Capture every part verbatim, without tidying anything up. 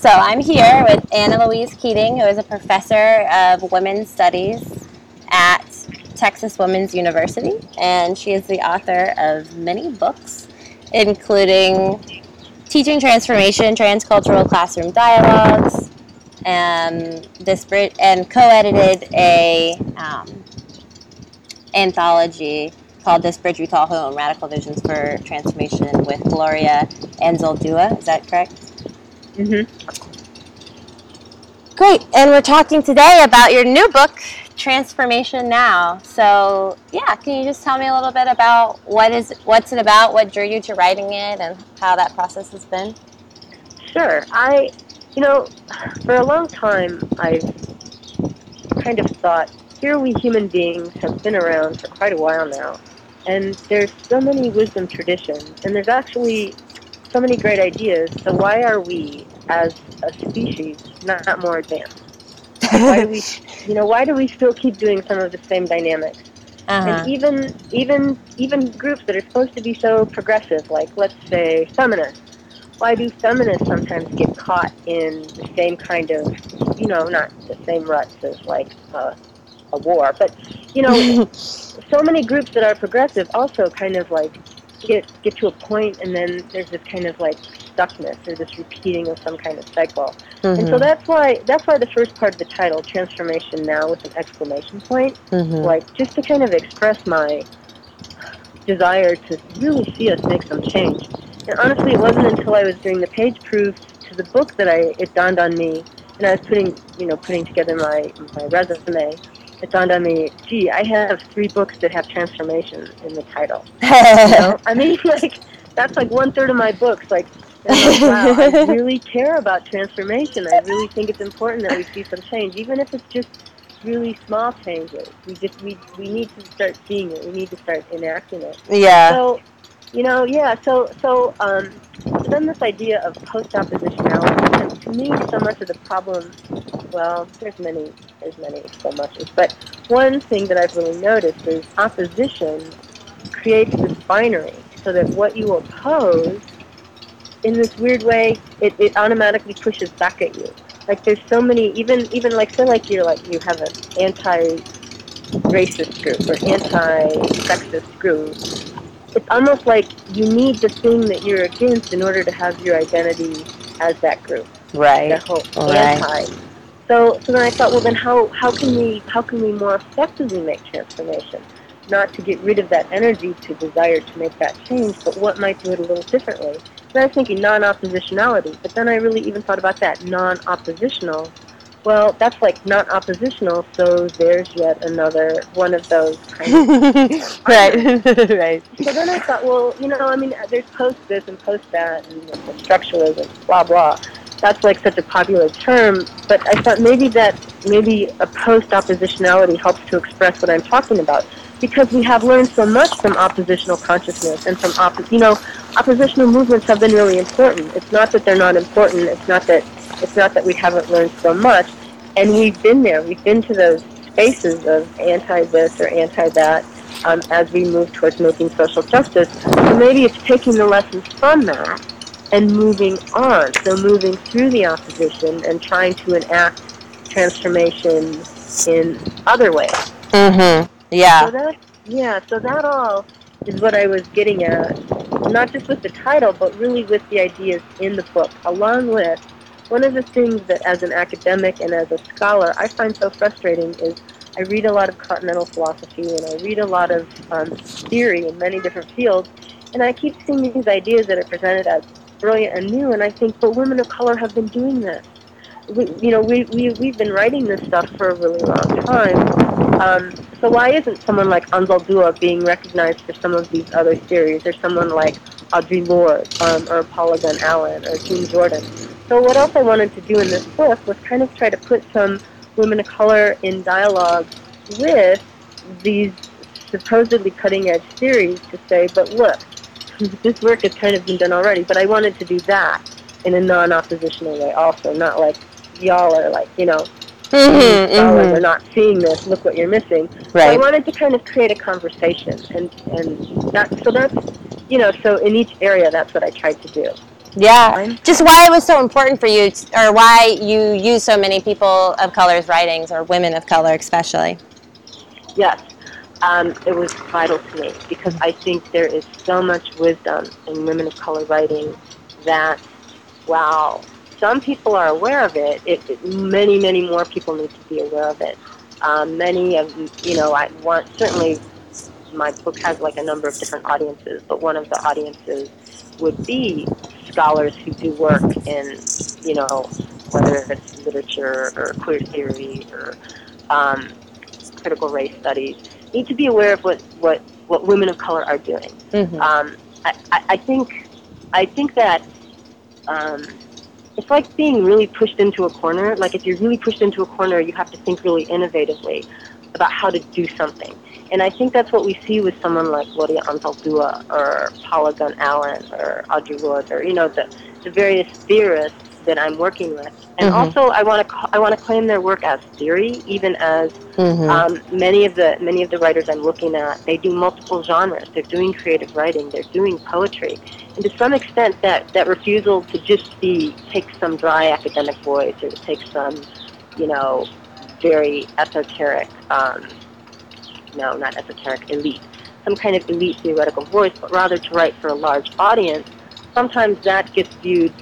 So I'm here with Anna Louise Keating, who is a professor of women's studies at Texas Women's University, and she is the author of many books, including Teaching Transformation, Transcultural Classroom Dialogues, and disparate, and co-edited a um, anthology called This Bridge We Call Home, Radical Visions for Transformation with Gloria Anzaldúa. Is that correct? Mm-hmm. Great, and we're talking today about your new book, Transformation Now. So, yeah, can you just tell me a little bit about what is what's it about, what drew you to writing it, and how that process has been? Sure. I, you know, for a long time, I've kind of thought, here we human beings have been around for quite a while now, and there's so many wisdom traditions, and there's actually so many great ideas, so why are we, as a species, not, not more advanced? Why do we, you know, why do we still keep doing some of the same dynamics? Uh-huh. And even, even, even groups that are supposed to be so progressive, like, let's say, feminists, why do feminists sometimes get caught in the same kind of, you know, not the same ruts as, like, uh, a war, but, you know, so many groups that are progressive also kind of, like, get get to a point, and then there's this kind of, like, stuckness, or this repeating of some kind of cycle. Mm-hmm. And so that's why that's why the first part of the title, Transformation Now, with an exclamation point, mm-hmm. like, just to kind of express my desire to really see us make some change. And honestly, it wasn't until I was doing the page proofs to the book that I it dawned on me, and I was putting, you know, putting together my, my resume, it dawned on me, gee, I have three books that have transformation in the title. You know? I mean, like, that's like one-third of my books. Like, and I'm like, wow, I really care about transformation. I really think it's important that we see some change, even if it's just really small changes. We just we we need to start seeing it. We need to start enacting it. Yeah. So, you know, yeah. So so um, then this idea of post-oppositionality, and to me, so much of the problem. Well, there's many, there's many so muches, but one thing that I've really noticed is opposition creates this binary, so that what you oppose, in this weird way, it, it automatically pushes back at you. Like, there's so many, even even like, say like you're like you have an anti-racist group or anti-sexist group. It's almost like you need the thing that you're against in order to have your identity as that group. Right. That whole right. anti. So so then I thought, well then how how can we how can we more effectively make transformation? Not to get rid of that energy to desire to make that change, but what might do it a little differently? And I was thinking non-oppositionality, but then I really even thought about that, non-oppositional. Well, that's like not oppositional, so there's yet another one of those kind of... right, right. So then I thought, well, you know, I mean, there's post this and post that, and the structuralism, blah, blah. That's like such a popular term, but I thought maybe that, maybe a post-oppositionality helps to express what I'm talking about, because we have learned so much from oppositional consciousness and from, oppo- you know, oppositional movements have been really important. It's not that they're not important, it's not that, it's not that we haven't learned so much, and we've been there, we've been to those spaces of anti-this or anti-that um, as we move towards making social justice. So maybe it's taking the lessons from that and moving on, so moving through the opposition and trying to enact transformation in other ways. Mm-hmm. Yeah. So that, yeah, so that all is what I was getting at, not just with the title, but really with the ideas in the book, along with one of the things that as an academic and as a scholar I find so frustrating is I read a lot of continental philosophy and I read a lot of um, theory in many different fields, and I keep seeing these ideas that are presented as brilliant and new, and I think, but women of color have been doing this. We, you know, we, we, we've been writing this stuff for a really long time. Um, so why isn't someone like Anzaldúa being recognized for some of these other theories, or someone like Audre Lorde, um, or Paula Gunn Allen, or June Jordan? So what else I wanted to do in this book was kind of try to put some women of color in dialogue with these supposedly cutting-edge theories to say, but look, this work has kind of been done already, but I wanted to do that in a non-oppositional way also, not like, y'all are like, you know, mm-hmm, scholars mm-hmm. are not seeing this, look what you're missing. Right. So I wanted to kind of create a conversation, and, and that, so that's, you know, so in each area, that's what I tried to do. Yeah, just why it was so important for you, t- or why you use so many people of color's writings, or women of color especially. Yes, um, it was vital to me because I think there is so much wisdom in women of color writing that, while some people are aware of it, it, it many, many more people need to be aware of it. Um, many of, you know, I want, certainly my book has like a number of different audiences, but one of the audiences would be scholars who do work in, you know, whether it's literature or queer theory or um, critical race studies, need to be aware of what, what, what women of color are doing. Mm-hmm. Um, I, I, I think I think that um, it's like being really pushed into a corner. Like if you're really pushed into a corner, you have to think really innovatively about how to do something. And I think that's what we see with someone like Gloria Anzaldúa or Paula Gunn Allen or Audre Lorde, or, you know, the, the various theorists that I'm working with. And Mm-hmm. also, I want to I want to claim their work as theory, even as Mm-hmm. um, many of the many of the writers I'm looking at, they do multiple genres. They're doing creative writing. They're doing poetry. And to some extent, that, that refusal to just be take some dry academic voice or to take some, you know, very esoteric, um, no, not esoteric, elite, some kind of elite theoretical voice, but rather to write for a large audience, sometimes that gets viewed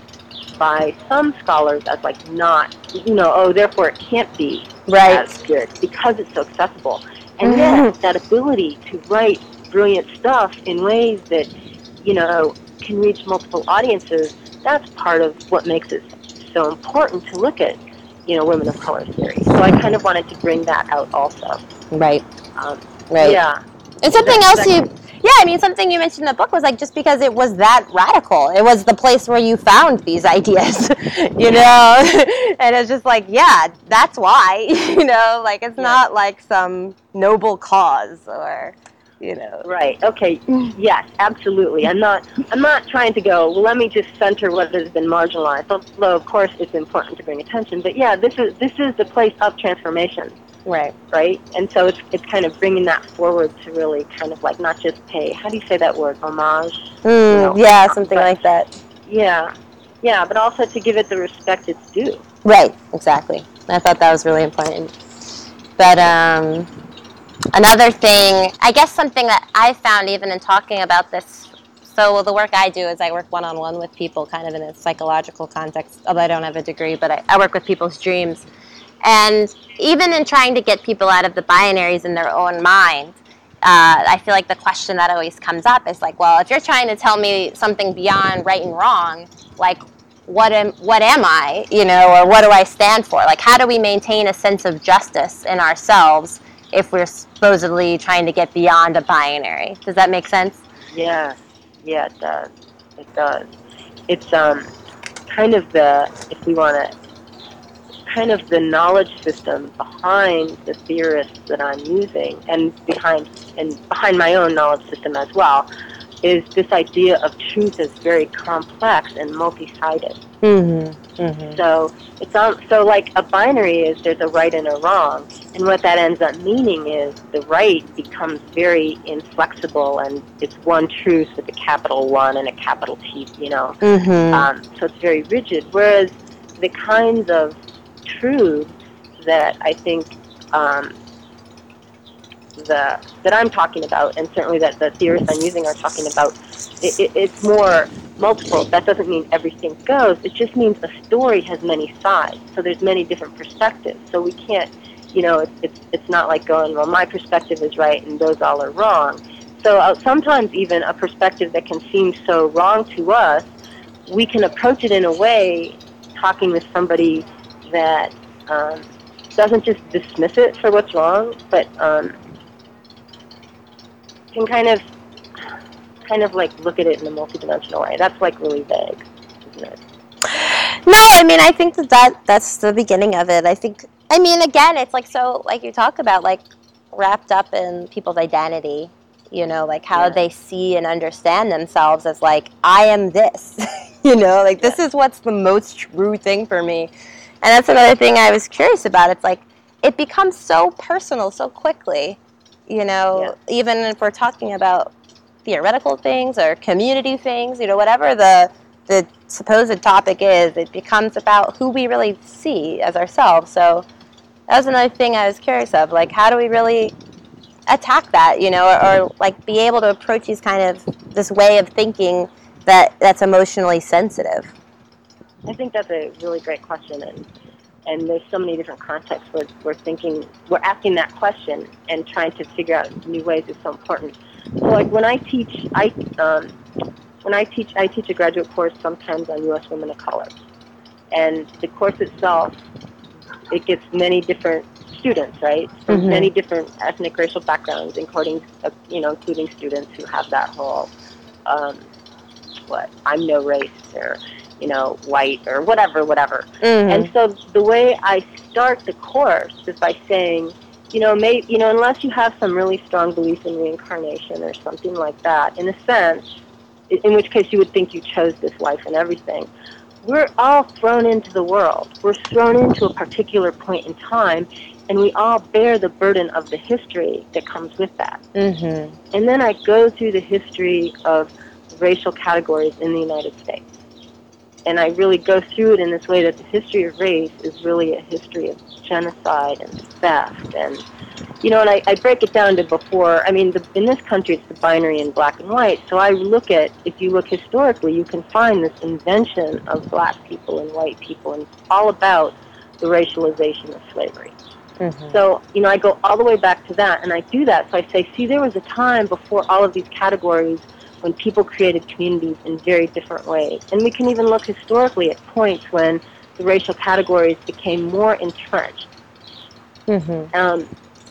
by some scholars as like not, you know, oh, therefore it can't be Right. as good because it's so accessible. And yet, that ability to write brilliant stuff in ways that, you know, can reach multiple audiences, that's part of what makes it so important to look at, you know, women of color theory. So I kind of wanted to bring that out also. Right. Um, Right. Yeah. And something That- else that- you, yeah, I mean, something you mentioned in the book was like just because it was that radical, it was the place where you found these ideas, you know, and it's just like, yeah, that's why, you know, like it's Yeah. not like some noble cause or, you know. Right. Okay. Yes, absolutely. I'm not. I'm not trying to go. Well, let me just center what has been marginalized. Although, of course, it's important to bring attention. But yeah, this is this is the place of transformation. Right. Right. And so it's it's kind of bringing that forward to really kind of like not just pay. How do you say that word? Homage. Mm, you know, yeah, something but, like that. Yeah. Yeah, but also to give it the respect it's due. Right. Exactly. I thought that was really important. But um. Another thing, I guess something that I found even in talking about this, so the work I do is I work one-on-one with people kind of in a psychological context, although I don't have a degree, but I, I work with people's dreams. And even in trying to get people out of the binaries in their own mind, uh, I feel like the question that always comes up is like, well, if you're trying to tell me something beyond right and wrong, like, what am, what am I, you know, or what do I stand for? Like, how do we maintain a sense of justice in ourselves if we're supposedly trying to get beyond a binary? Does that make sense? Yeah, yeah, it does. It does. It's um, kind of the, if we want to, kind of the knowledge system behind the theorists that I'm using, and behind and behind my own knowledge system as well, is this idea of truth is very complex and multi-sided. Mm-hmm. Mm-hmm. So it's on, so like a binary is there's a right and a wrong, and what that ends up meaning is the right becomes very inflexible, and it's one truth with a capital one and a capital T, you know. Mm-hmm. Um, so it's very rigid. Whereas the kinds of truths that I think um, the that I'm talking about, and certainly that the theorists I'm using are talking about, it, it, it's more multiple. That doesn't mean everything goes. It just means a story has many sides. So there's many different perspectives. So we can't, you know, it's it's, it's not like going, well, my perspective is right and those all are wrong. So uh, sometimes even a perspective that can seem so wrong to us, we can approach it in a way, talking with somebody that um, doesn't just dismiss it for what's wrong, but um, can kind of, kind of like look at it in a multidimensional way. That's like really vague, isn't it? No, I mean, I think that, that that's the beginning of it. I think, I mean, again, it's like so, like you talk about, like wrapped up in people's identity, you know, like how Yeah. they see and understand themselves as like, I am this, you know, like this Yeah. is what's the most true thing for me. And that's another thing I was curious about. It's like, it becomes so personal so quickly, you know, Yeah. even if we're talking about theoretical things or community things, you know, whatever the the supposed topic is, it becomes about who we really see as ourselves. So that was another thing I was curious of, like, how do we really attack that, you know, or, or like be able to approach these kind of, this way of thinking that that's emotionally sensitive? I think that's a really great question, and and there's so many different contexts where we're thinking, we're asking that question and trying to figure out new ways is so important. So, like when I teach, I um, when I teach, I teach a graduate course sometimes on U S women of color, and the course itself, it gets many different students, right, from mm-hmm. many different ethnic, racial backgrounds, including, uh, you know, including students who have that whole, um, what, I'm no race, or, you know, white, or whatever, whatever. Mm-hmm. And so the way I start the course is by saying, you know, may, you know, unless you have some really strong belief in reincarnation or something like that, in a sense, in which case you would think you chose this life and everything, we're all thrown into the world. We're thrown into a particular point in time, and we all bear the burden of the history that comes with that. Mm-hmm. And then I go through the history of racial categories in the United States. And I really go through it in this way that the history of race is really a history of genocide and theft. And, you know, and I, I break it down to before, I mean, the, in this country it's the binary in black and white. So I look at, if you look historically, you can find this invention of black people and white people, and it's all about the racialization of slavery. Mm-hmm. So, you know, I go all the way back to that, and I do that. So I say, see, there was a time before all of these categories when people created communities in very different ways. And we can even look historically at points when the racial categories became more entrenched. Mm-hmm. Um,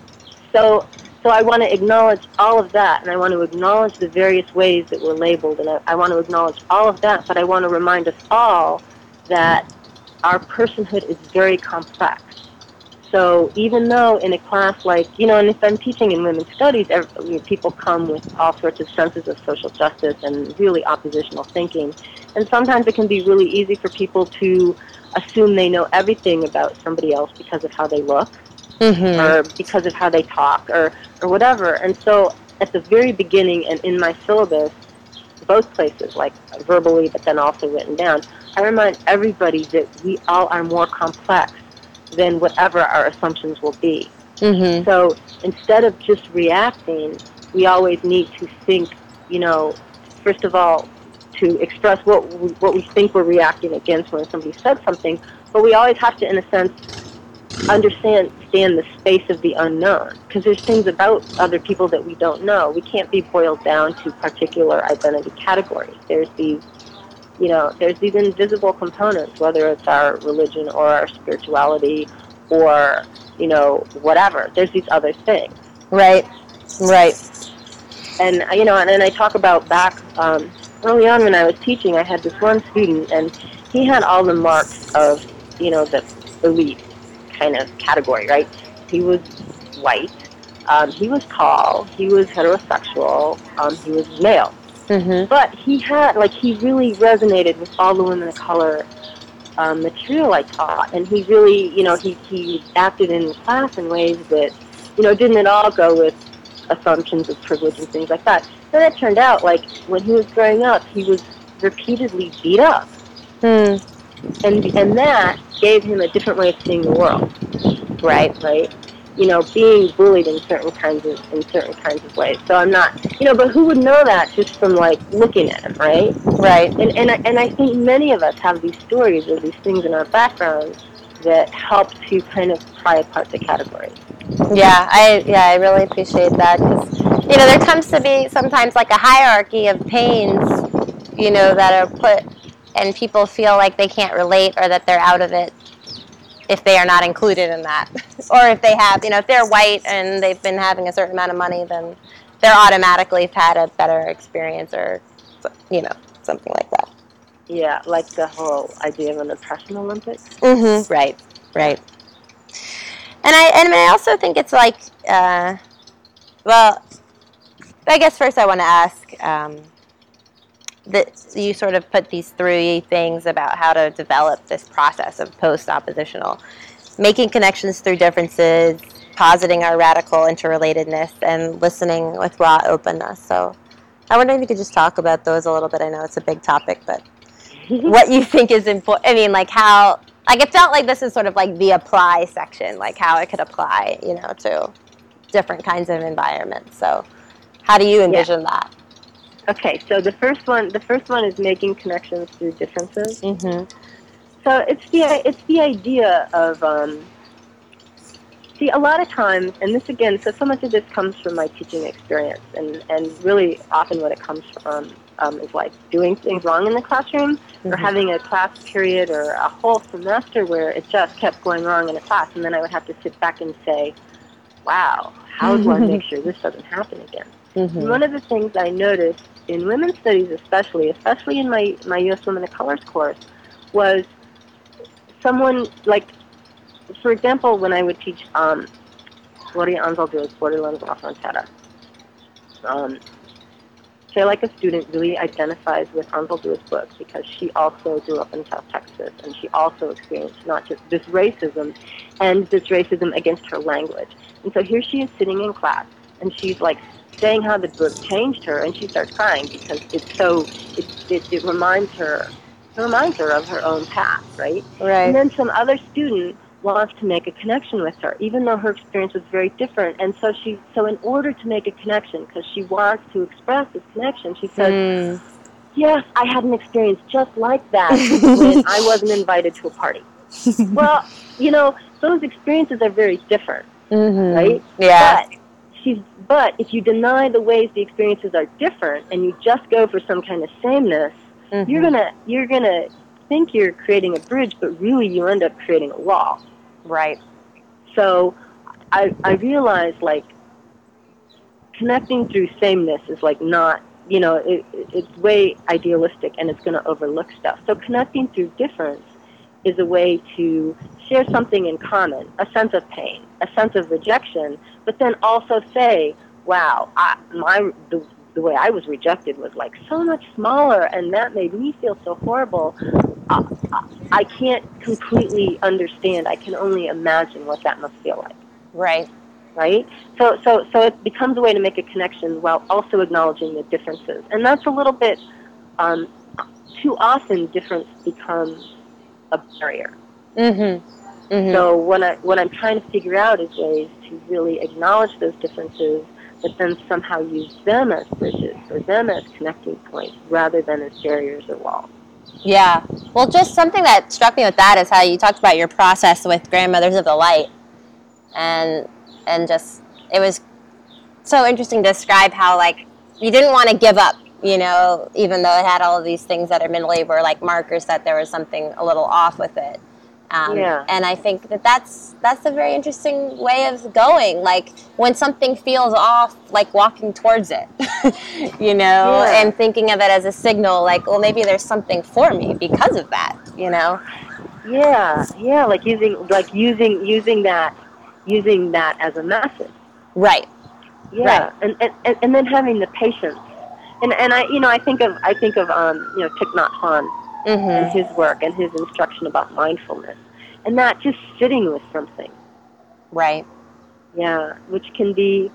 so, so I want to acknowledge all of that, and I want to acknowledge the various ways that we're labeled, and I, I want to acknowledge all of that, but I want to remind us all that our personhood is very complex. So even though in a class like, you know, and if I'm teaching in women's studies, every, people come with all sorts of senses of social justice and really oppositional thinking. And sometimes it can be really easy for people to assume they know everything about somebody else because of how they look, mm-hmm. or because of how they talk, or, or whatever. And so at the very beginning and in my syllabus, both places, like verbally but then also written down, I remind everybody that we all are more complex than whatever our assumptions will be. Mm-hmm. So instead of just reacting, we always need to think, you know, first of all, to express what we, what we think we're reacting against when somebody said something, but we always have to, in a sense, understand stand the space of the unknown, because there's things about other people that we don't know. We can't be boiled down to particular identity categories. There's these You know, there's these invisible components, whether it's our religion or our spirituality or, you know, whatever. There's these other things. Right, right. And, you know, and then I talk about back um, early on when I was teaching, I had this one student, and he had all the marks of, you know, the elite kind of category, right? He was white, um, he was tall, he was heterosexual, um, he was male. Mm-hmm. But he had, like, he really resonated with all the women of color um, material I taught, and he really, you know, he, he acted in class in ways that, you know, didn't at all go with assumptions of privilege and things like that. Then it turned out, like, when he was growing up, he was repeatedly beat up. Hmm. And, and that gave him a different way of seeing the world. Right, right. You know, being bullied in certain kinds of in certain kinds of ways. So I'm not, you know, but who would know that just from like looking at him, right? Right. And and I, and I think many of us have these stories or these things in our background that help to kind of pry apart the categories. Yeah, I yeah I really appreciate that, because you know there comes to be sometimes like a hierarchy of pains, you know, that are put, and people feel like they can't relate or that they're out of it if they are not included in that. Or if they have, you know, if they're white and they've been having a certain amount of money, then they're automatically had a better experience, or, you know, something like that. Yeah, like the whole idea of an oppression Olympics. Mm-hmm. Right, right. And I and I also think it's like, uh, well, I guess first I want to ask, um, that you sort of put these three things about how to develop this process of post-oppositional, making connections through differences, positing our radical interrelatedness, and listening with raw openness. So I wonder if you could just talk about those a little bit. I know it's a big topic, but... what you think is important. I mean, like how, like it felt like this is sort of like the apply section, like how it could apply, you know, to different kinds of environments. So how do you envision yeah. that? Okay, so the first one, the first one is making connections through differences. Mm-hmm. So it's the it's the idea of um, see a lot of times, and this again, so so much of this comes from my teaching experience, and and really often what it comes from um, is like doing things wrong in the classroom, mm-hmm. or having a class period or a whole semester where it just kept going wrong in a class, and then I would have to sit back and say, wow, how do I make sure this doesn't happen again? Mm-hmm. And one of the things I noticed in women's studies especially, especially in my, my U S Women of Colors course, was someone, like, for example, when I would teach um, Gloria Anzaldua's Borderlands La Frontera, um, say like a student really identifies with Anzaldua's book because she also grew up in South Texas, and she also experienced not just this racism and this racism against her language. And so here she is sitting in class, and she's like saying how the book changed her, and she starts crying because it's so, it, it, it reminds her, it reminds her of her own past, right? Right. And then some other student wants to make a connection with her, even though her experience was very different. And so she, so in order to make a connection, because she wants to express this connection, she says, mm. yes, I had an experience just like that when I wasn't invited to a party. Well, you know, those experiences are very different, mm-hmm. right? Yeah. But she's, but if you deny the ways the experiences are different and you just go for some kind of sameness, mm-hmm. you're gonna you're gonna think you're creating a bridge, but really you end up creating a wall. Right. So I I realized like connecting through sameness is like not, you know, it, it's way idealistic and it's going to overlook stuff. So connecting through difference is a way to share something in common, a sense of pain, a sense of rejection, but then also say, wow, I, my the, the way I was rejected was like so much smaller, and that made me feel so horrible. Uh, I can't completely understand. I can only imagine what that must feel like. Right. Right? So, so, so it becomes a way to make a connection while also acknowledging the differences. And that's a little bit, um, too often difference becomes a barrier. Mm-hmm. Mm-hmm. So what, I, what I'm trying to figure out is ways to really acknowledge those differences, but then somehow use them as bridges or them as connecting points rather than as barriers or walls. Yeah. Well, just something that struck me with that is how you talked about your process with Grandmothers of the Light. And and just, it was so interesting to describe how, like, you didn't want to give up, you know, even though it had all of these things that admittedly were, like, markers that there was something a little off with it. Um, yeah. And I think that that's, that's a very interesting way of going. Like, when something feels off, like walking towards it, you know, yeah. and thinking of it as a signal, like, well, maybe there's something for me because of that, you know? Yeah, yeah, like using, like using, using that, using that as a message. Right. Yeah, right. And, and and then having the patience. And and I, you know, I think of, I think of, um, you know, Thich Nhat Hanh mm-hmm. and his work and his instruction about mindfulness. And that just sitting with something. Right. Yeah, which can be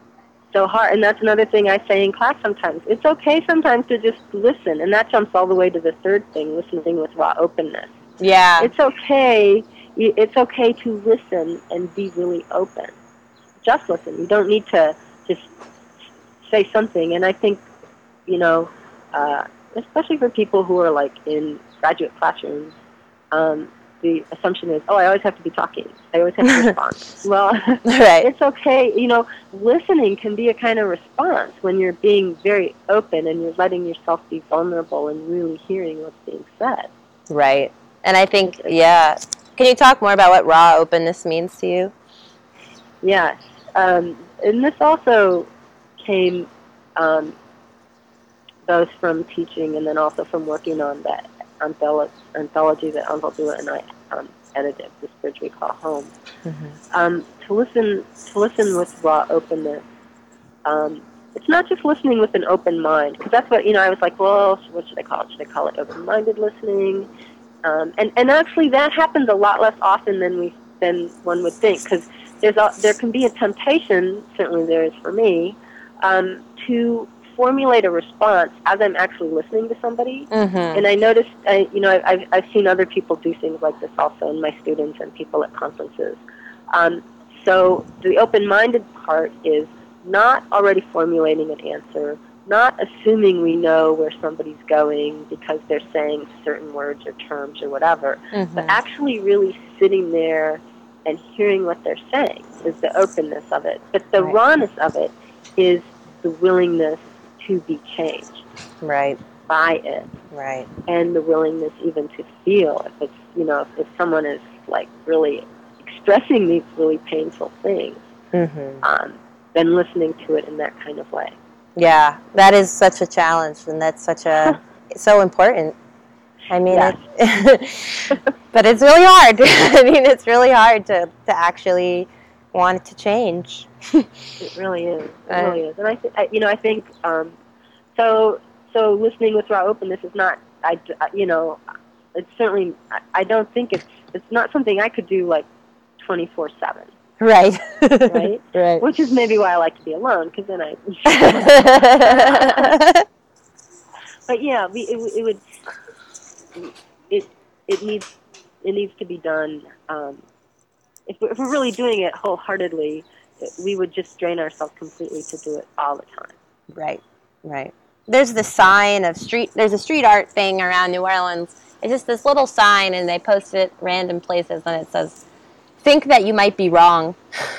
so hard. And that's another thing I say in class sometimes. It's okay sometimes to just listen. And that jumps all the way to the third thing, listening with raw openness. Yeah. It's okay. It's okay to listen and be really open. Just listen. You don't need to just say something. And I think, you know, uh, especially for people who are like in graduate classrooms, um, the assumption is, oh, I always have to be talking. I always have to respond. Well, right. It's okay. You know, listening can be a kind of response when you're being very open and you're letting yourself be vulnerable and really hearing what's being said. Right. And I think, yeah. Can you talk more about what raw openness means to you? Yes. Um, and this also came um, both from teaching and then also from working on that antholo- anthology that Anzaldua and I um, edited, This Bridge We Call Home. Mm-hmm. Um, to listen, to listen with raw openness. Um, it's not just listening with an open mind, because that's what, you know, I was like, well, what should I call it? Should I call it open-minded listening? Um, and, and actually that happens a lot less often than we than one would think, because there's a, there can be a temptation, certainly there is for me, um, to formulate a response as I'm actually listening to somebody. Mm-hmm. And I noticed, I, you know, I've, I've seen other people do things like this also, and my students and people at conferences. Um, so the open-minded part is not already formulating an answer, not assuming we know where somebody's going because they're saying certain words or terms or whatever, mm-hmm. but actually really sitting there and hearing what they're saying is the openness of it. But the right. rawness of it is the willingness to be changed right. by it. Right. And the willingness even to feel if it's, you know, if, if someone is like really expressing these really painful things, mm-hmm. um, then listening to it in that kind of way. Yeah, that is such a challenge, and that's such a, so important. I mean, yes. it, but it's really hard. I mean, it's really hard to, to actually want it to change. It really is. It uh, really is. And I, th- I, you know, I think, um, so, so listening with raw openness is not, I, you know, it's certainly, I, I don't think it's, it's not something I could do like twenty-four seven. Right. Right? Right. Which is maybe why I like to be alone, because then I... But yeah, we, it, it would... It it needs it needs to be done. Um, if, we're, if we're really doing it wholeheartedly, we would just drain ourselves completely to do it all the time. Right, right. There's the sign of street... There's a street art thing around New Orleans. It's just this little sign, and they post it random places, and it says, "Think that you might be wrong."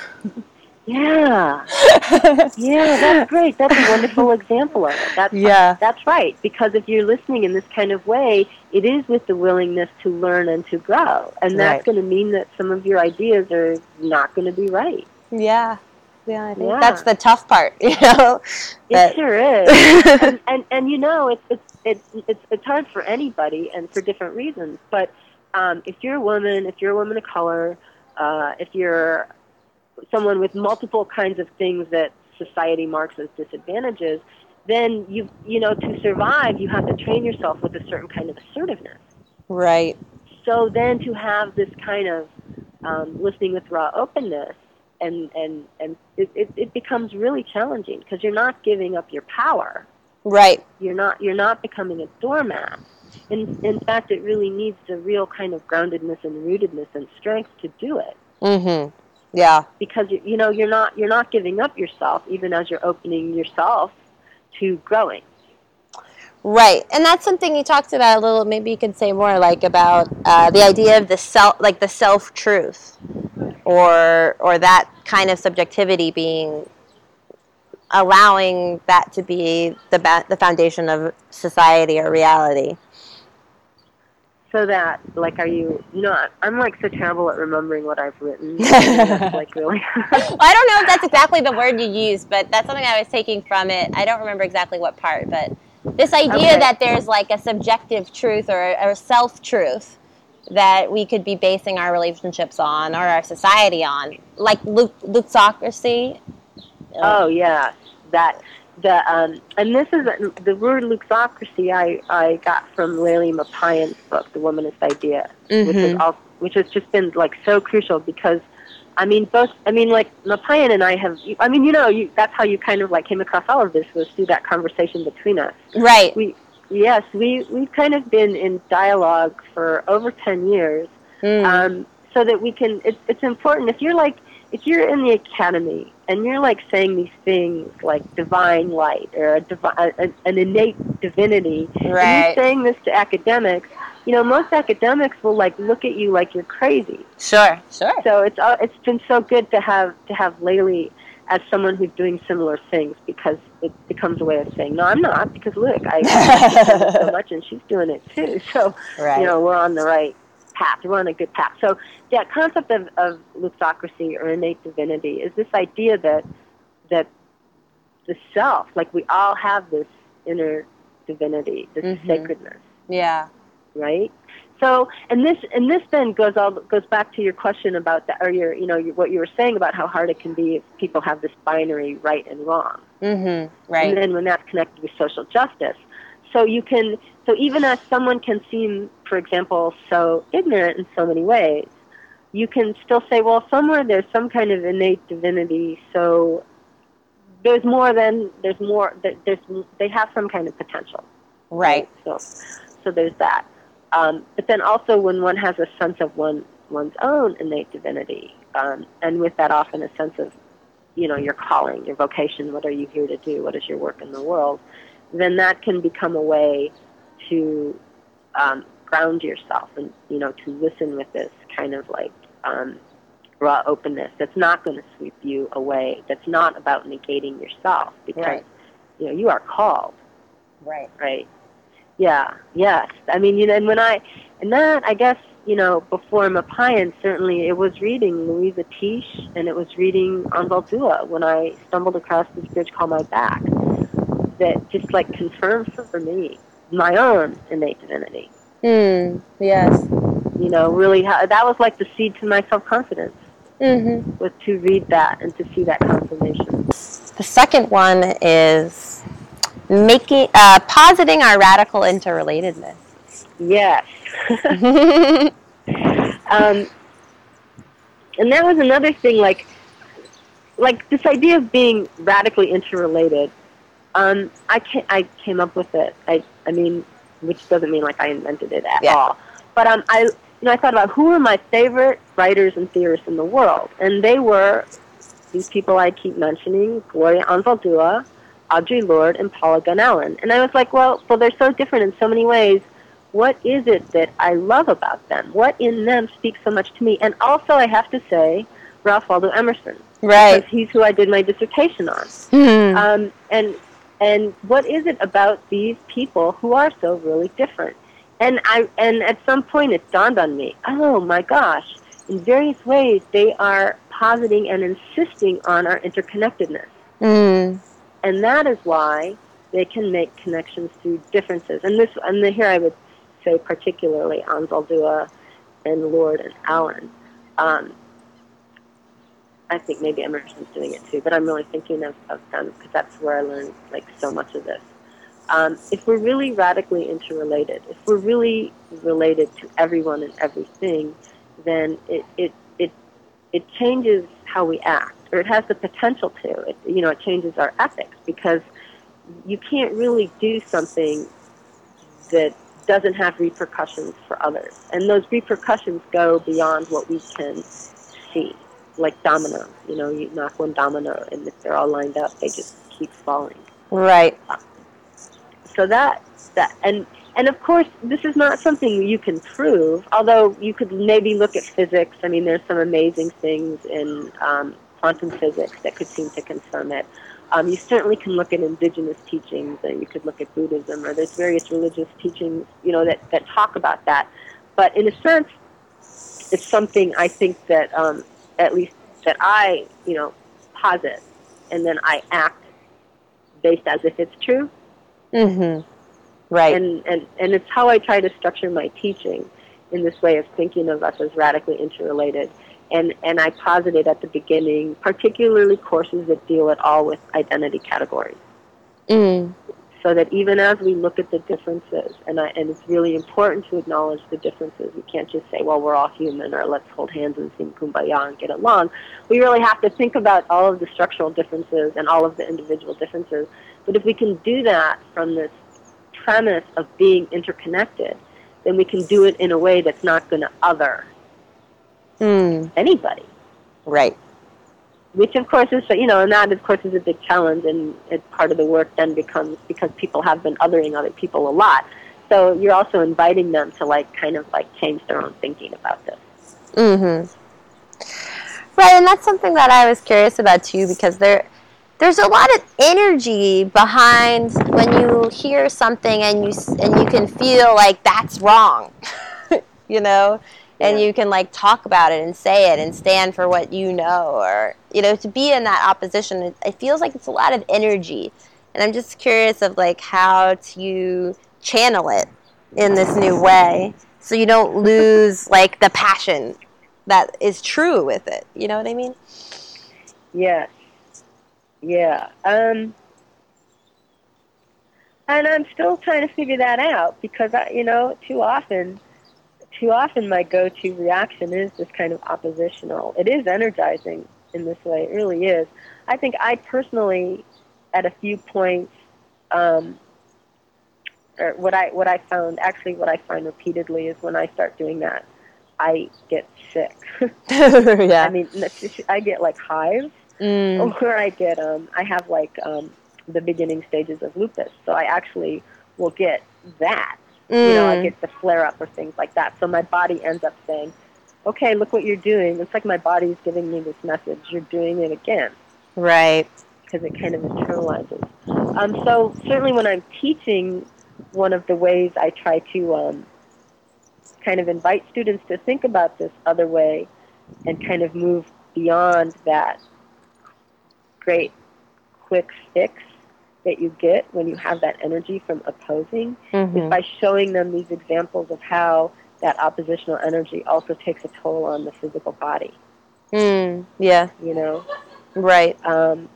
Yeah. Yeah, that's great. That's a wonderful example of it. That's, yeah. That's right. Because if you're listening in this kind of way, it is with the willingness to learn and to grow. And that's right. going to mean that some of your ideas are not going to be right. Yeah. Yeah, I think yeah. that's the tough part, you know? It sure is. and, and, and, you know, it's, it's, it's, it's, it's hard for anybody and for different reasons. But um, if you're a woman, if you're a woman of color, uh, if you're someone with multiple kinds of things that society marks as disadvantages, then you you know to survive you have to train yourself with a certain kind of assertiveness. Right. So then to have this kind of um, listening with raw openness, and and and it, it, it becomes really challenging because you're not giving up your power. Right. You're not you're not becoming a doormat. In in fact, it really needs a real kind of groundedness and rootedness and strength to do it. Mm-hmm. Yeah. Because you know you're not you're not giving up yourself even as you're opening yourself to growing. Right, and that's something you talked about a little. Maybe you could say more, like about uh, the idea of the self, like the self truth, or or that kind of subjectivity being allowing that to be the ba- the foundation of society or reality. So that, like, are you, you know, I'm, like, so terrible at remembering what I've written. That's, like, really. Well, I don't know if that's exactly the word you used, but that's something I was taking from it. I don't remember exactly what part, but this idea okay. that there's, like, a subjective truth or a self-truth that we could be basing our relationships on or our society on, like Luxocracy. Oh, yeah, that... The, um, and this is, the word Luxocracy I, I got from Layli Mapayan's book, The Womanist Idea, mm-hmm. which, is all, which has just been, like, so crucial because, I mean, both, I mean, like, Mapayan and I have, I mean, you know, you, that's how you kind of, like, came across all of this, was through that conversation between us. Right. We, yes, we, we've kind of been in dialogue for over ten years, mm. um, so that we can, it's, it's important, if you're, like, if you're in the academy and you're like saying these things like divine light or a divi- a, an innate divinity, right. and you're saying this to academics, you know, most academics will like look at you like you're crazy. Sure, sure. So it's uh, it's been so good to have to have Layli as someone who's doing similar things because it becomes a way of saying, no, I'm not, because look, I I so much and she's doing it too. So right. you know, we're on the right path. We're on a good path. So that concept of, of Luxocracy or innate divinity is this idea that that the self, like we all have this inner divinity, this mm-hmm. sacredness. Yeah. Right? So, and this and this then goes all goes back to your question about the, or your you know your, what you were saying about how hard it can be if people have this binary right and wrong. Mm-hmm. Right. And then when that's connected with social justice, so you can so even as someone can seem, for example, so ignorant in so many ways, you can still say, well, somewhere there's some kind of innate divinity, so there's more than there's more. There's they have some kind of potential. Right. right? So, so there's that. Um, but then also when one has a sense of one one's own innate divinity, um, and with that often a sense of, you know, your calling, your vocation, what are you here to do, what is your work in the world, then that can become a way to um, ground yourself and, you know, to listen with this kind of like um, raw openness that's not going to sweep you away, that's not about negating yourself, because, right. you know, you are called. Right. Right. Yeah, yes. I mean, you know, and when I, and that, I guess, you know, before Mapayan, certainly it was reading Louisa Tiche, and it was reading Anzal Dua when I stumbled across this bridge called My Back, that just, like, confirmed for me my own innate divinity. Mm, yes. You know, really, how, that was like the seed to my self-confidence, mm-hmm. was to read that and to see that confirmation. The second one is making, uh, positing our radical interrelatedness. Yes. um, and that was another thing, like, like this idea of being radically interrelated. Um, I came, I came up with it. I, I mean, which doesn't mean like I invented it at yeah. all. But um, I, you know, I thought about who are my favorite writers and theorists in the world, and they were these people I keep mentioning: Gloria Anzaldúa, Audre Lorde, and Paula Gunn Allen. And I was like, well, well, they're so different in so many ways. What is it that I love about them? What in them speaks so much to me? And also, I have to say, Ralph Waldo Emerson, right? Because he's who I did my dissertation on. Mm-hmm. Um, and and what is it about these people who are so really different? And I and at some point it dawned on me, oh my gosh, in various ways they are positing and insisting on our interconnectedness. Mm. And that is why they can make connections through differences. And this and the, here I would say particularly Anzaldúa and Lorde and Allen. Um, I think maybe Emerson's doing it too, but I'm really thinking of, of them because that's where I learned like so much of this. Um, if we're really radically interrelated, if we're really related to everyone and everything, then it it it, it changes how we act, or it has the potential to. It, you know, it changes our ethics, because you can't really do something that doesn't have repercussions for others, and those repercussions go beyond what we can see. Like dominoes, you know, you knock one domino, and if they're all lined up, they just keep falling. Right. So that that and and of course, this is not something you can prove. Although you could maybe look at physics. I mean, there's some amazing things in um, quantum physics that could seem to confirm it. Um, you certainly can look at indigenous teachings, and you could look at Buddhism, or there's various religious teachings, you know, that that talk about that. But in a sense, it's something I think that. Um, at least that I, you know, posit, and then I act based as if it's true. Mm-hmm. Right. And, and, and it's how I try to structure my teaching, in this way of thinking of us as radically interrelated. And, and I posit it at the beginning, particularly courses that deal at all with identity categories. Mm. So that even as we look at the differences, and, I, and it's really important to acknowledge the differences. We can't just say, well, we're all human, or let's hold hands and sing Kumbaya and get along. We really have to think about all of the structural differences and all of the individual differences. But if we can do that from this premise of being interconnected, then we can do it in a way that's not going to other mm. anybody. Right. Which, of course, is, you know, and that, of course, is a big challenge, and it's part of the work then becomes, because people have been othering other people a lot. So you're also inviting them to, like, kind of, like, change their own thinking about this. Mm-hmm. Right, and that's something that I was curious about, too, because there, there's a lot of energy behind when you hear something and you, and you can feel like that's wrong, you know? And Yeah. you can, like, talk about it and say it and stand for what you know, or, you know, to be in that opposition, it, it feels like it's a lot of energy. And I'm just curious of, like, how to channel it in this new way so you don't lose, like, the passion that is true with it. You know what I mean? Yes. Yeah. Um, and I'm still trying to figure that out, because, I, you know, too often... Too often my go-to reaction is this kind of oppositional. It is energizing in this way. It really is. I think I personally at a few points, um, or what I what I found actually what I find repeatedly is when I start doing that, I get sick. I Yeah. mean, I get like hives, Mm. or I get um, I have like um, the beginning stages of lupus, so I actually will get that. You know, I Mm. get the flare up or things like that. So my body ends up saying, "Okay, look what you're doing." It's like my body's giving me this message: "You're doing it again." Right. Because it kind of internalizes. Um, so certainly when I'm teaching, one of the ways I try to um, kind of invite students to think about this other way and kind of move beyond that great quick fix that you get when you have that energy from opposing is Mm-hmm. by showing them these examples of how that oppositional energy also takes a toll on the physical body. Mm. Yeah. You know, Right. um,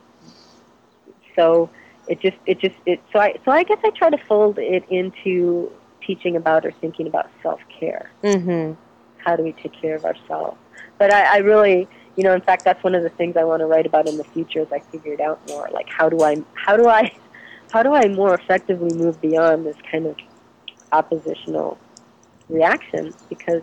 so it just it just it so I so I guess I try to fold it into teaching about or thinking about self-care. Mm-hmm. How do we take care of ourselves? But I, I really, you know, in fact, that's one of the things I want to write about in the future as I figure it out more. Like how do I how do I how do I more effectively move beyond this kind of oppositional reaction, because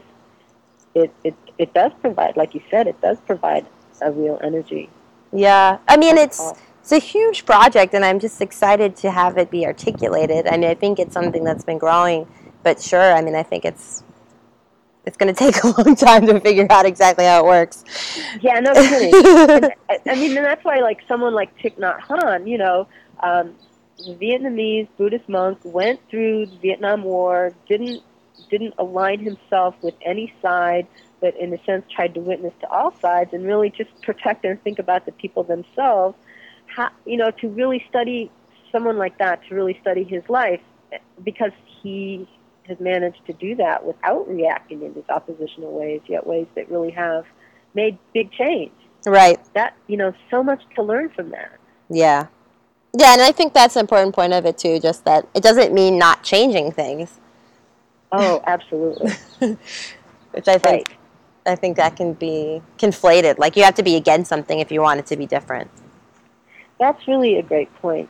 it it it does provide, like you said, it does provide a real energy. Yeah. I mean, Has a it's cost. it's a huge project, and I'm just excited to have it be articulated. I mean, I think it's something that's been growing, but sure. I mean, I think it's it's going to take a long time to figure out exactly how it works. Yeah, no kidding. And I, I mean, and that's why, like someone like Thich Nhat Hanh, you know, um, the Vietnamese Buddhist monk, went through the Vietnam War, didn't didn't align himself with any side, but in a sense tried to witness to all sides and really just protect and think about the people themselves. How, you know, to really study someone like that, to really study his life, because he has managed to do that without reacting in these oppositional ways, yet ways that really have made big change. Right. That, you know, so much to learn from that. Yeah. Yeah, and I think that's an important point of it too, just that it doesn't mean not changing things. Oh, absolutely. Which I think Right. I think that can be conflated. Like you have to be against something if you want it to be different. That's really a great point.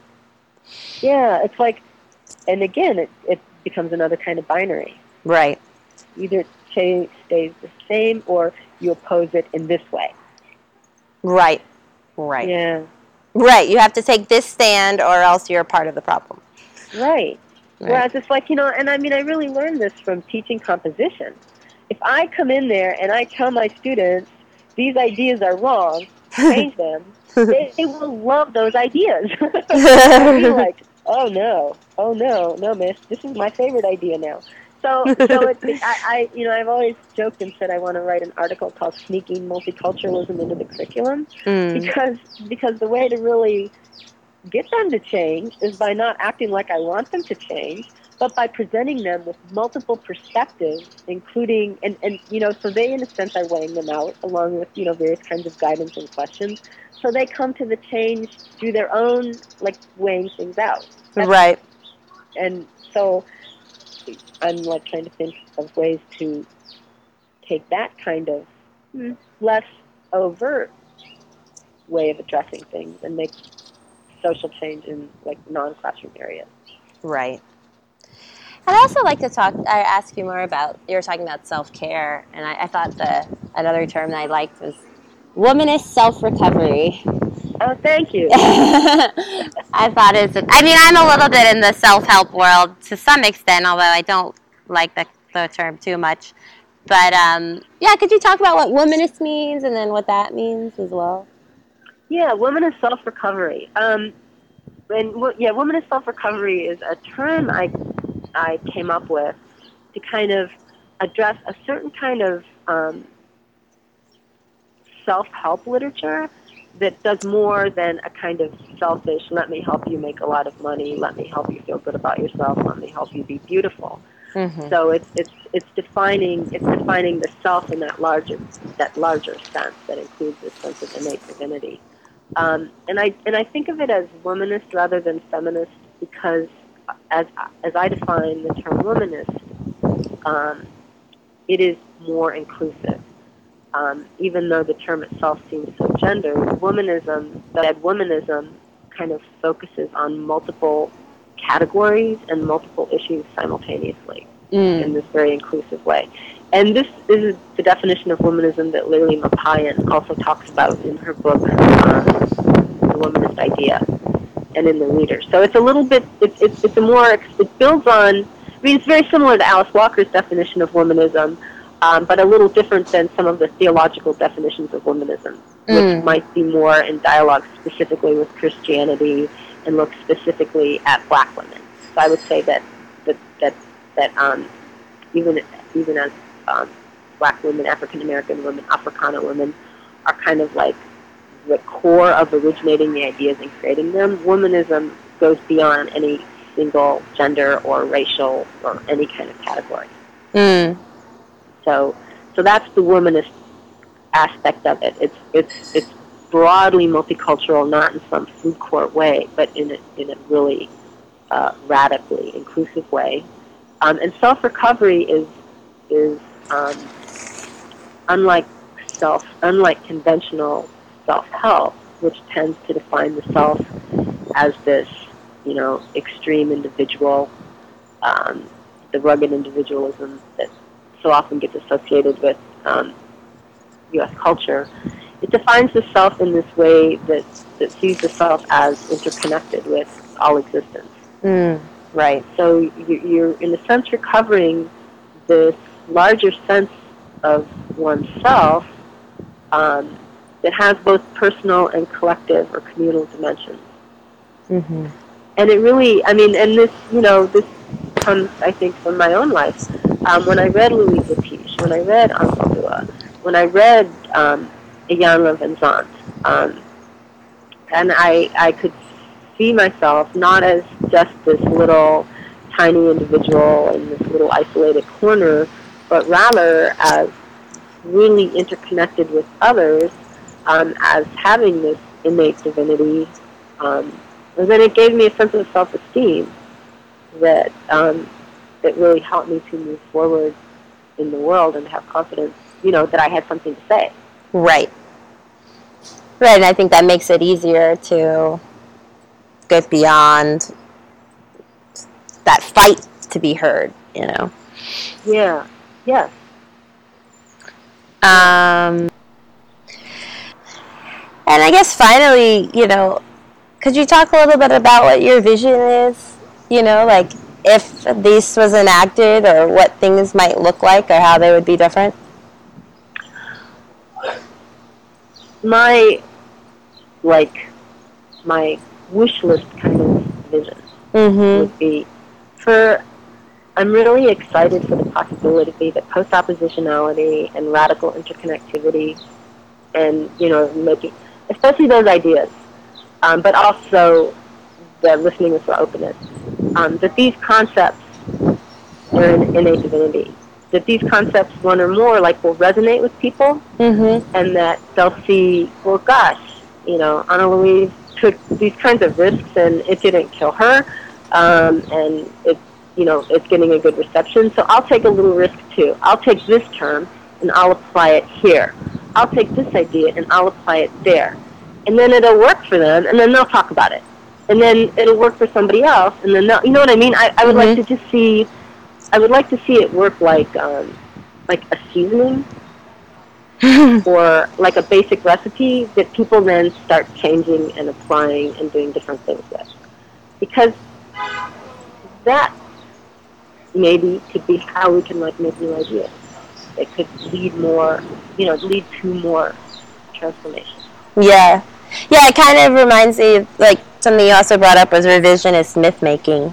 Yeah, it's like, and again, it, it becomes another kind of binary. Right. Either it cha- stays the same or you oppose it in this way. Right. Right. Yeah. Right. You have to take this stand or else you're a part of the problem. Right. Right. Whereas it's like, you know, and I mean, I really learned this from teaching composition. If I come in there and I tell my students, these ideas are wrong, change them, they, they will love those ideas. They'll be like, oh no, oh no, no miss, this is my favorite idea now. So, so it, it, I, I, you know, I've always joked and said I want to write an article called "Sneaking Multiculturalism into the Curriculum," Mm. because because the way to really get them to change is by not acting like I want them to change, but by presenting them with multiple perspectives, including, and, and you know, so they, in a sense, are weighing them out along with, you know, various kinds of guidance and questions. So they come to the change through their own, like, weighing things out. That's, Right. and so I'm, like, trying to think of ways to take that kind of less overt way of addressing things and make social change in, like, non-classroom areas. Right. I'd also like to talk. I ask you more about. You were talking about self care, and I, I thought the another term that I liked was womanist self recovery. Oh, thank you. I thought it's. I mean, I'm a little bit in the self help world to some extent, although I don't like the the term too much. But um, yeah, could you talk about what womanist means and then what that means as well? Yeah, womanist self-recovery. Um, and yeah, womanist self-recovery is a term I I came up with to kind of address a certain kind of um, self-help literature that does more than a kind of selfish, let me help you make a lot of money, let me help you feel good about yourself, let me help you be beautiful. Mm-hmm. So it's it's it's defining it's defining the self in that larger that larger sense that includes this sense of innate divinity. Um, and I and I think of it as womanist rather than feminist because, as as I define the term womanist, um, it is more inclusive. Um, even though the term itself seems so gendered, womanism, that womanism kind of focuses on multiple categories and multiple issues simultaneously mm. in this very inclusive way. And this is the definition of womanism that Lily Mapayan also talks about in her book, um, The Womanist Idea, and in The Leader. So it's a little bit, it's, it's, it's a more, it builds on, I mean, it's very similar to Alice Walker's definition of womanism, um, but a little different than some of the theological definitions of womanism, which mm. might be more in dialogue specifically with Christianity and look specifically at black women. So I would say that that that, that um, even even as um, black women, African American women, Africana women are kind of like the core of originating the ideas and creating them. Womanism goes beyond any single gender or racial or any kind of category. Mm. So so that's the womanist aspect of it. It's it's it's broadly multicultural, not in some food court way, but in a, in a really uh, radically inclusive way. Um, and self-recovery is is um, unlike self, unlike conventional self-help, which tends to define the self as this, you know, extreme individual, um, the rugged individualism that so often gets associated with um, U S culture. It defines the self in this way that, that sees the self as interconnected with all existence. Mm, right. So you, you're, in a sense, recovering this larger sense of oneself um, that has both personal and collective or communal dimensions. Mm-hmm. And it really, I mean, and this, you know, this comes, I think, from my own life. Um, when I read Louise Lapiche, when I read Ansel when I read um, Iyanla Vanzant, um, and I, I could see myself not as just this little tiny individual in this little isolated corner, but rather as really interconnected with others, um, as having this innate divinity. Um, and then it gave me a sense of self-esteem that um, that really helped me to move forward in the world and have confidence, you know, that I had something to say. Right. Right, and I think that makes it easier to get beyond that fight to be heard, you know. Yeah, yes. Um, and I guess finally, you know, could you talk a little bit about what your vision is? You know, like if this was enacted or what things might look like or how they would be different? My, like, my wish list kind of vision mm-hmm. would be for, I'm really excited for the possibility that post-oppositionality and radical interconnectivity and, you know, making, especially those ideas, um, but also the listening with openness, um, that these concepts are in innate divinity, that these concepts, one or more, like, will resonate with people, mm-hmm. and that they'll see, well, gosh, you know, Ana Louise took these kinds of risks, and it didn't kill her, um, and it's, you know, it's getting a good reception, so I'll take a little risk, too. I'll take this term, and I'll apply it here. I'll take this idea, and I'll apply it there. And then it'll work for them, and then they'll talk about it. And then it'll work for somebody else, and then they'll, you know what I mean? I, I would mm-hmm. like to just see, I would like to see it work like, um, like a seasoning, or like a basic recipe that people then start changing and applying and doing different things with. Because that maybe could be how we can, like, make new ideas. It could lead more, you know, lead to more transformation. Yeah. Yeah, it kind of reminds me of, like, something you also brought up was revisionist myth-making.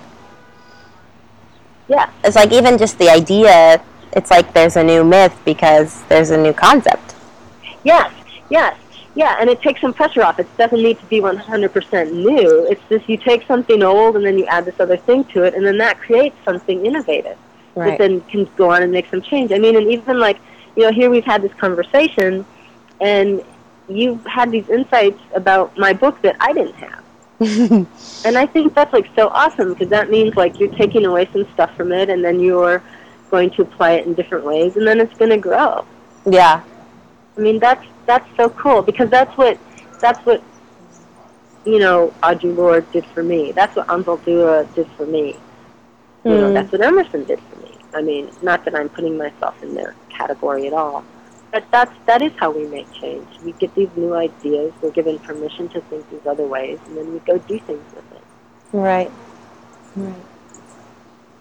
Yeah. It's like even just the idea, it's like there's a new myth because there's a new concept. Yes, yes. Yeah, and it takes some pressure off. It doesn't need to be one hundred percent new. It's just you take something old and then you add this other thing to it, and then that creates something innovative. Right. That then can go on and make some change. I mean, and even like, you know, here we've had this conversation, and you've had these insights about my book that I didn't have. And I think that's, like, so awesome, because that means, like, you're taking away some stuff from it, and then you're going to apply it in different ways, and then it's going to grow. Yeah. I mean, that's that's so cool, because that's what that's what you know, Audre Lorde did for me. That's what Anzal Dua did for me. You know, Mm. that's what Emerson did for me. I mean, not that I'm putting myself in their category at all, but that's, that is how we make change. We get these new ideas, we're given permission to think these other ways, and then we go do things with it. Right. Right.